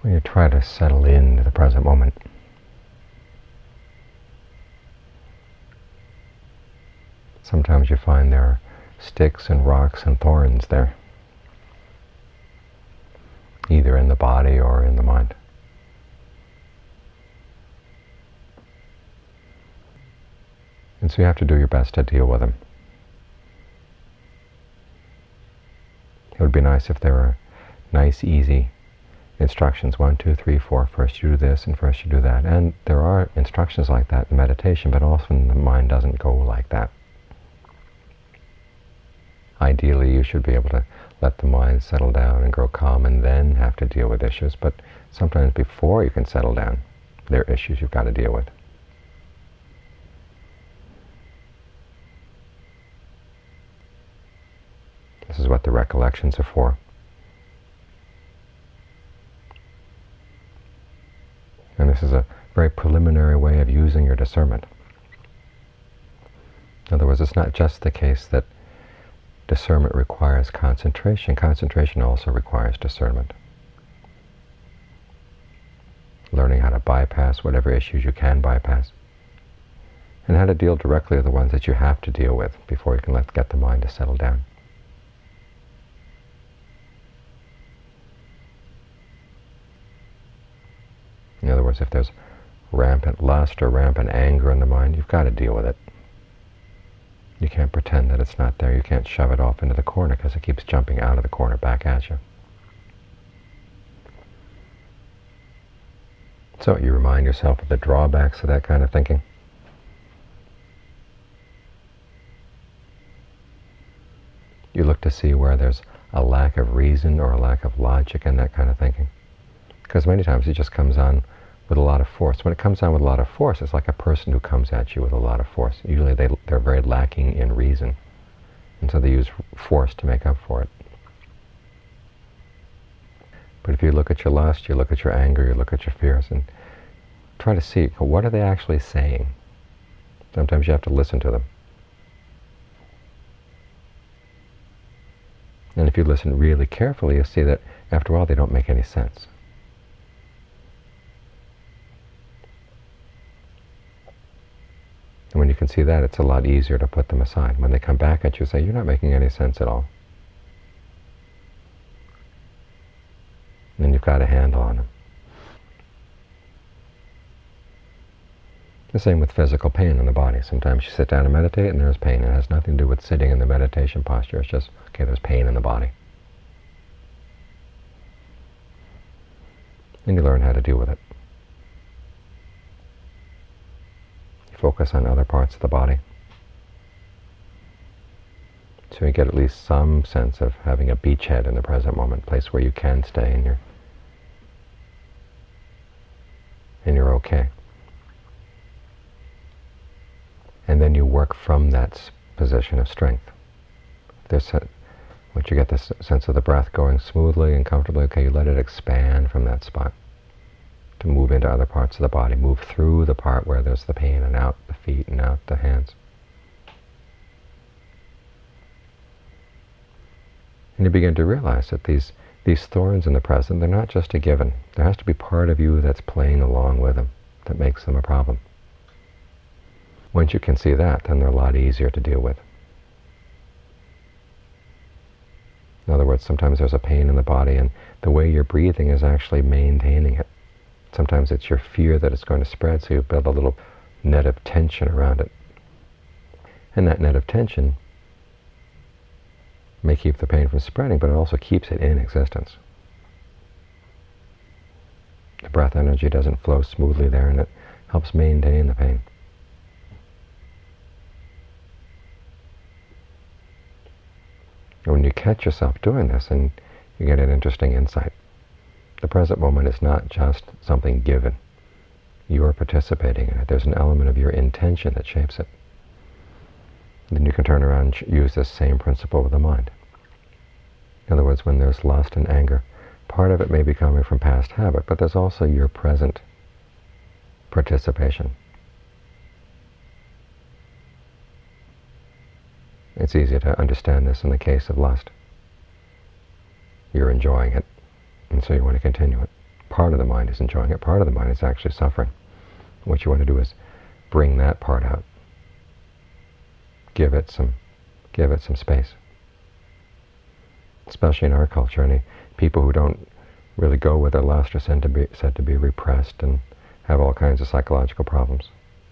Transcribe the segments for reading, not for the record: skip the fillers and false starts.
You try to settle into the present moment. Sometimes you find there are sticks and rocks and thorns there, either in the body or in the mind. And so you have to do your best to deal with them. It would be nice if there were nice, easy instructions, 1, 2, 3, 4, first you do this and first you do that. And there are instructions like that in meditation, but often the mind doesn't go like that. Ideally, you should be able to let the mind settle down and grow calm and then have to deal with issues, but sometimes before you can settle down, there are issues you've got to deal with. This is what the recollections are for. And this is a very preliminary way of using your discernment. In other words, it's not just the case that discernment requires concentration. Concentration also requires discernment. Learning how to bypass whatever issues you can bypass, and how to deal directly with the ones that you have to deal with before you can get the mind to settle down. In other words, if there's rampant lust or rampant anger in the mind, you've got to deal with it. You can't pretend that it's not there. You can't shove it off into the corner because it keeps jumping out of the corner back at you. So you remind yourself of the drawbacks of that kind of thinking. You look to see where there's a lack of reason or a lack of logic in that kind of thinking. Because many times it just comes on with a lot of force. When it comes on with a lot of force, it's like a person who comes at you with a lot of force. Usually they're very lacking in reason. And so they use force to make up for it. But if you look at your lust, you look at your anger, you look at your fears, and try to see, what are they actually saying? Sometimes you have to listen to them. And if you listen really carefully, you'll see that after a while they don't make any sense. And when you can see that, it's a lot easier to put them aside. When they come back at you, say, you're not making any sense at all. And then you've got a handle on them. The same with physical pain in the body. Sometimes you sit down and meditate and there's pain. It has nothing to do with sitting in the meditation posture. It's just, okay, there's pain in the body. And you learn how to deal with it. Focus on other parts of the body. So you get at least some sense of having a beachhead in the present moment, a place where you can stay and you're okay. And then you work from that position of strength. Once you get this sense of the breath going smoothly and comfortably, okay, you let it expand from that spot to move into other parts of the body, move through the part where there's the pain and out the feet and out the hands. And you begin to realize that these thorns in the present, they're not just a given. There has to be part of you that's playing along with them that makes them a problem. Once you can see that, then they're a lot easier to deal with. In other words, sometimes there's a pain in the body and the way you're breathing is actually maintaining it. Sometimes it's your fear that it's going to spread, so you build a little net of tension around it. And that net of tension may keep the pain from spreading, but it also keeps it in existence. The breath energy doesn't flow smoothly there, and it helps maintain the pain. And when you catch yourself doing this, and you get an interesting insight. The present moment is not just something given. You are participating in it. There's an element of your intention that shapes it. And then you can turn around and use this same principle with the mind. In other words, when there's lust and anger, part of it may be coming from past habit, but there's also your present participation. It's easy to understand this in the case of lust. You're enjoying it, and so you want to continue it. part of the mind is enjoying it, part of the mind is actually suffering. What you want to do is bring that part out. Give it some space. Especially in our culture, any people who don't really go with their lust are said to be repressed and have all kinds of psychological problems.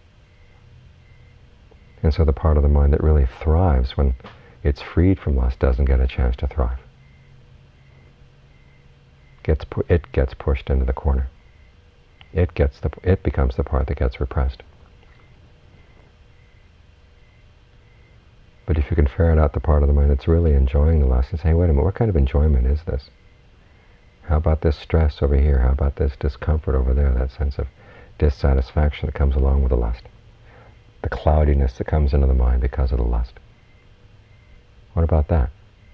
And so the part of the mind that really thrives when it's freed from lust doesn't get a chance to thrive. It gets pushed into the corner. It becomes the part that gets repressed. But if you can ferret out the part of the mind that's really enjoying the lust and say, wait a minute, what kind of enjoyment is this? How about this stress over here? How about this discomfort over there? That sense of dissatisfaction that comes along with the lust. The cloudiness that comes into the mind because of the lust. What about that?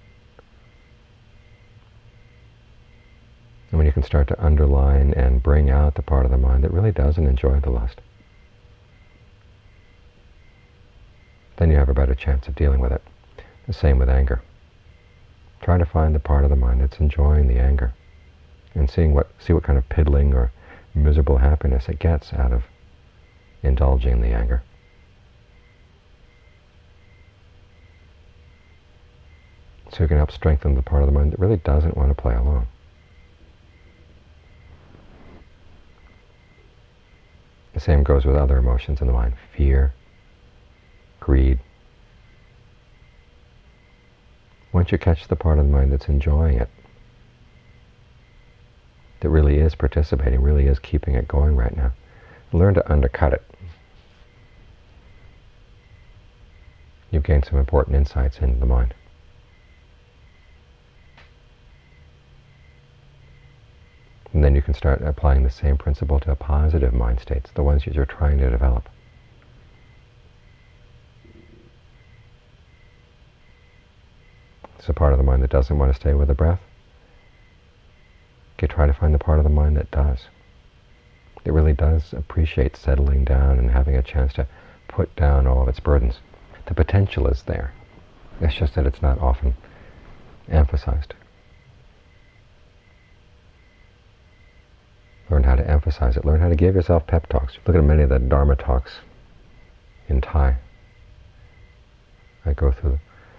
And when you can start to underline and bring out the part of the mind that really doesn't enjoy the lust, then you have a better chance of dealing with it. The same with anger. Try to find the part of the mind that's enjoying the anger and see what kind of piddling or miserable happiness it gets out of indulging in the anger. So you can help strengthen the part of the mind that really doesn't want to play along. The same goes with other emotions in the mind. Fear, greed. Once you catch the part of the mind that's enjoying it, that really is participating, really is keeping it going right now, learn to undercut it. You've gained some important insights into the mind. And then you can start applying the same principle to positive mind states, the ones that you're trying to develop. It's a part of the mind that doesn't want to stay with the breath. Okay, try to find the part of the mind that does. It really does appreciate settling down and having a chance to put down all of its burdens. The potential is there. It's just that it's not often emphasized. Learn how to emphasize it. Learn how to give yourself pep talks. Look at many of the Dharma talks in Thai. I go through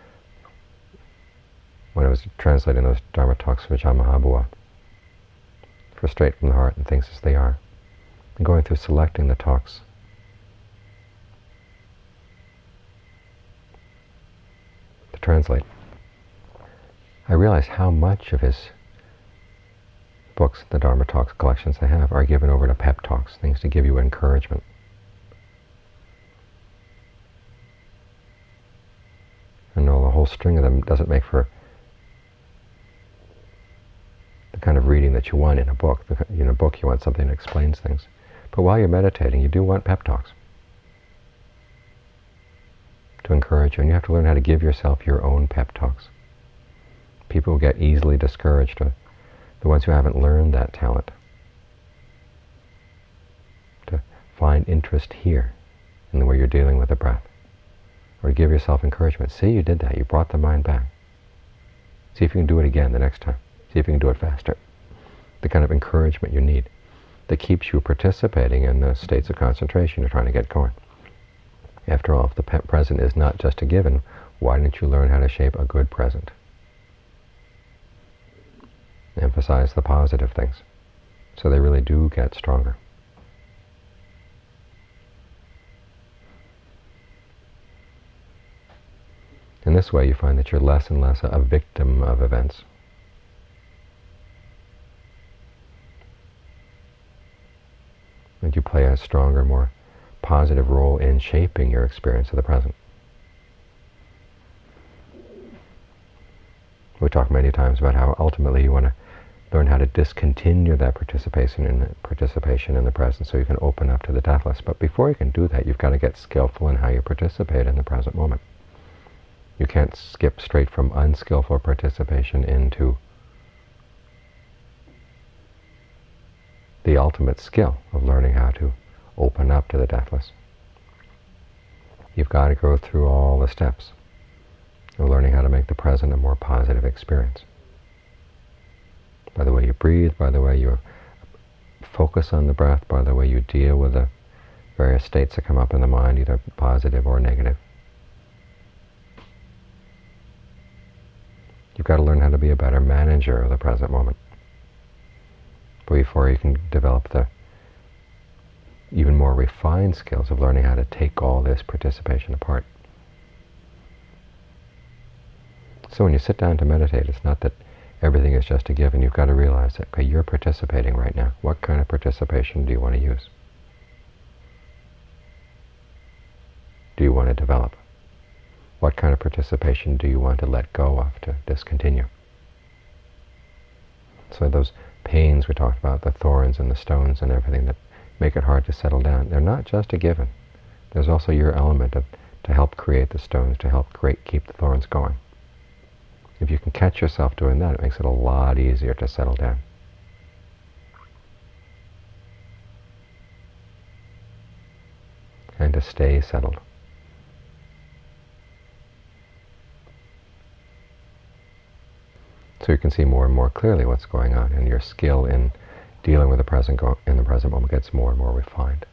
when I was translating those Dharma talks for Ajahn Mahabua, for Straight from the Heart and Things as They Are, and going through selecting the talks. To translate. I realized how much of his books, the Dharma talks collections they have, are given over to pep talks, things to give you encouragement. And the whole string of them doesn't make for the kind of reading that you want in a book. In a book you want something that explains things. But while you're meditating, you do want pep talks to encourage you. And you have to learn how to give yourself your own pep talks. People who get easily discouraged are the ones who haven't learned that talent. To find interest here in the way you're dealing with the breath. Or to give yourself encouragement. See, you did that. You brought the mind back. See if you can do it again the next time. See if you can do it faster. The kind of encouragement you need that keeps you participating in the states of concentration you're trying to get going. After all, if the present is not just a given, why didn't you learn how to shape a good present? Emphasize the positive things so they really do get stronger. In this way, you find that you're less and less a victim of events. And you play a stronger, more positive role in shaping your experience of the present. We talk many times about how ultimately you want to learn how to discontinue that participation in the present so you can open up to the deathless. But before you can do that, you've got to get skillful in how you participate in the present moment. You can't skip straight from unskillful participation into the ultimate skill of learning how to open up to the deathless. You've got to go through all the steps of learning how to make the present a more positive experience. By the way you breathe, by the way you focus on the breath by the way you deal with the various states that come up in the mind, either positive or negative. You've got to learn how to be a better manager of the present moment before you can develop the even more refined skills of learning how to take all this participation apart. So when you sit down to meditate, it's not that everything is just a given. You've got to realize that, okay, you're participating right now. What kind of participation do you want to use? Do you want to develop? What kind of participation do you want to let go of, to discontinue? So those pains we talked about, the thorns and the stones and everything that make it hard to settle down, they're not just a given. There's also your element to help create the stones, to help keep the thorns going. If you can catch yourself doing that, it makes it a lot easier to settle down. And to stay settled. So you can see more and more clearly what's going on, and your skill in dealing with the present moment gets more and more refined.